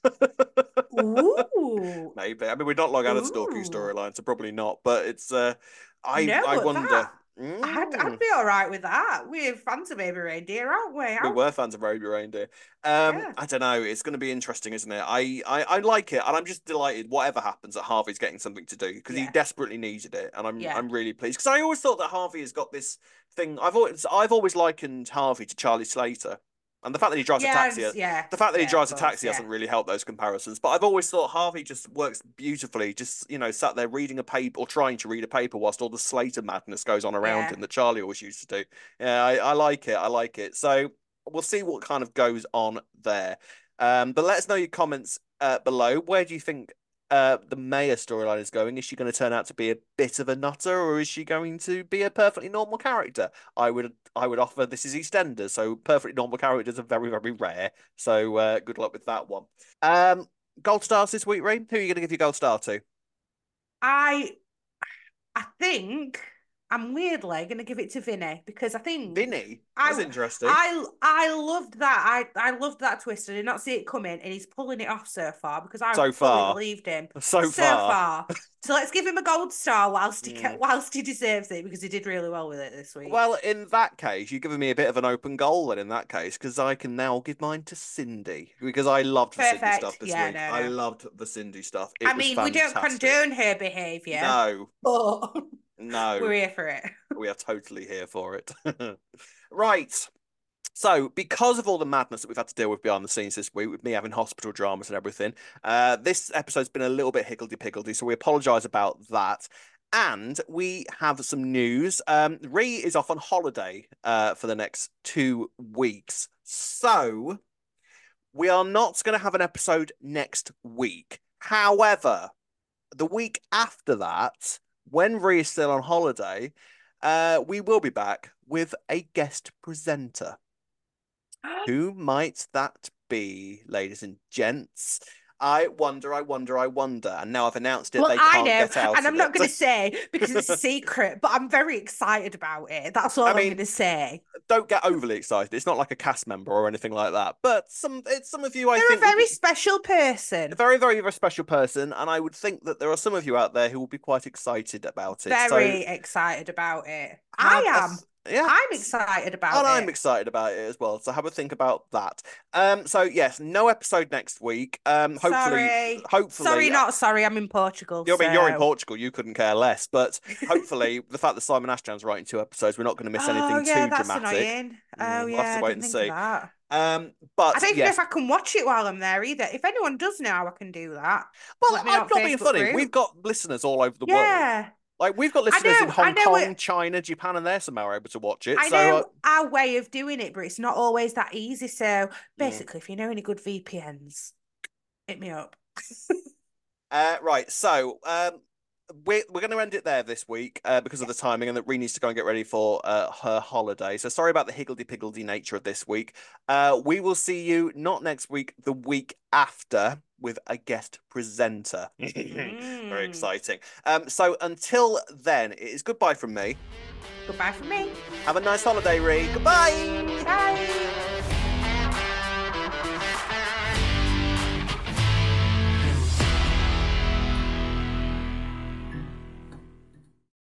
Ooh. Maybe. I mean, we're not long out of Stalky Ooh. storyline, so probably not. But it's No, I but wonder. that, I'd be all right with that. We're fans of Baby Reindeer, aren't we? We were fans of Baby Reindeer. Yeah. I don't know. It's going to be interesting, isn't it? I like it, and I'm just delighted. Whatever happens, that Harvey's getting something to do because he Yeah. desperately needed it, and Yeah. I'm really pleased because I always thought that Harvey has got this thing. I've always likened Harvey to Charlie Slater, and the fact that he drives a Yeah, taxi, yeah, the fact that he yeah, of drives a course, taxi yeah. hasn't really helped those comparisons. But I've always thought Harvey just works beautifully, just sat there reading a paper or trying to read a paper whilst all the Slater madness goes on around Yeah. him that Charlie always used to do. Yeah, I like it. I like it. So we'll see what kind of goes on there. But let us know your comments below. Where do you think the Maya storyline is going? Is she going to turn out to be a bit of a nutter, or is she going to be a perfectly normal character? I would offer this is EastEnders, so perfectly normal characters are very, very rare. So good luck with that one. Um, Gold stars this week, Ray. Who are you going to give your gold star to? I I think I'm weirdly gonna give it to Vinny because I think Vinny. That's interesting. I loved that. I loved that twist. I did not see it coming, and he's pulling it off so far because I So fully far, believed him so so far. far. So let's give him a gold star Mm. whilst he deserves it because he did really well with it this week. Well, in that case, you're giving me a bit of an open goal then in that case, because I can now give mine to Cindy. Because I loved the Cindy Perfect. stuff this Yeah, week. no, I no. loved the Cindy stuff. It I was mean, we don't fantastic. condone her behaviour, No, but we're no, here for it. we are totally here for it. Right. So, because of all the madness that we've had to deal with behind the scenes this week, with me having hospital dramas and everything, this episode's been a little bit higgledy-piggledy, so we apologise about that. And we have some news. Ree is off on holiday for the next 2 weeks. So, we are not going to have an episode next week. However, the week after that, when Ree is still on holiday, we will be back with a guest presenter. Who might that be, ladies and gents? I wonder, I wonder, I wonder. And now I've announced it, Well, they I can't know, get out and I'm of not it. going to say because it's a secret, but I'm very excited about it. That's all I I'm going mean, to say. don't get overly excited. It's not like a cast member or anything like that. But some of you I They're a think will very be special a person. very, very, very special person. And I would think that there are some of you out there who will be quite excited about it. So Very excited about it. I have a am. yeah. I'm excited And about I'm it. excited about it as well. So have a think about that. So yes, no episode next week. Sorry. Sorry, Hopefully, not sorry. I'm in Portugal, I mean, you're in so. Portugal, you couldn't care less. But hopefully, the fact that Simon Ashdown's writing 2 episodes, we're not going to miss Oh, anything yeah, too that's dramatic. annoying. Oh, We'll have yeah, to I wait didn't and think of see. that. I But don't even know yes, if I can watch it while I'm there either. If anyone does know how I can do that, well, let me know I'm on not being Facebook funny. We've group. got listeners all over the world. Yeah. Like we've got listeners in I Hong know it. Kong, China, Japan, and they're somehow able to watch it. I So, know our way of doing it, but it's not always that easy. So mm. basically, if you know any good VPNs, hit me up. Right. So, we're going to end it there this week because of the timing, and that Ree needs to go and get ready for her holiday. So sorry about the higgledy-piggledy nature of this week. We will see you not next week, the week after with a guest presenter. Very Mm. exciting. So until then, it is goodbye from me. Goodbye from me. Have a nice holiday, Ree. Goodbye. Bye.